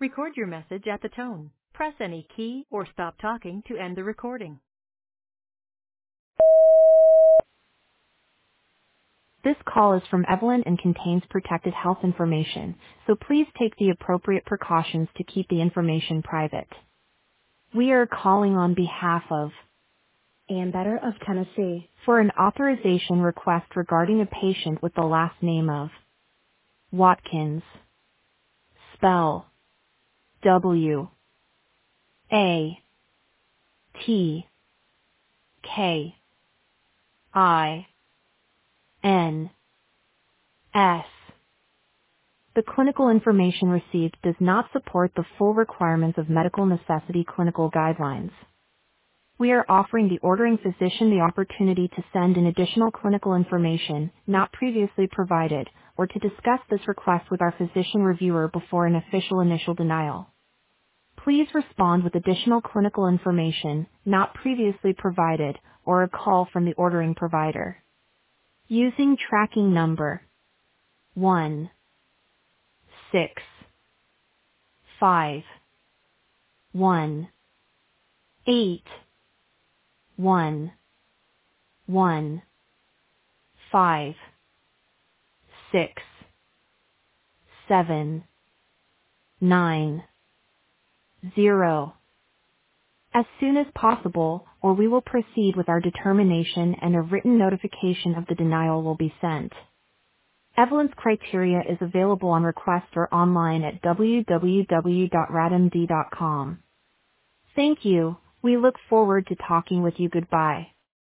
Record your message at the tone. Press any key or stop talking to end the recording. This call is from Evelyn and contains protected health information, so please take the appropriate precautions to keep the information private. We are calling on behalf of Ann Better of Tennessee for an authorization request regarding a patient with the last name of Watkins. Spell Watkins. The clinical information received does not support the full requirements of medical necessity clinical guidelines. We are offering the ordering physician the opportunity to send in additional clinical information not previously provided or to discuss this request with our physician reviewer before an official initial denial. Please respond with additional clinical information not previously provided or a call from the ordering provider. Using tracking number 1651181156790 as soon as possible, or we will proceed with our determination and a written notification of the denial will be sent. Evelyn's criteria is available on request or online at www.radmd.com. Thank you. We look forward to talking with you. Goodbye.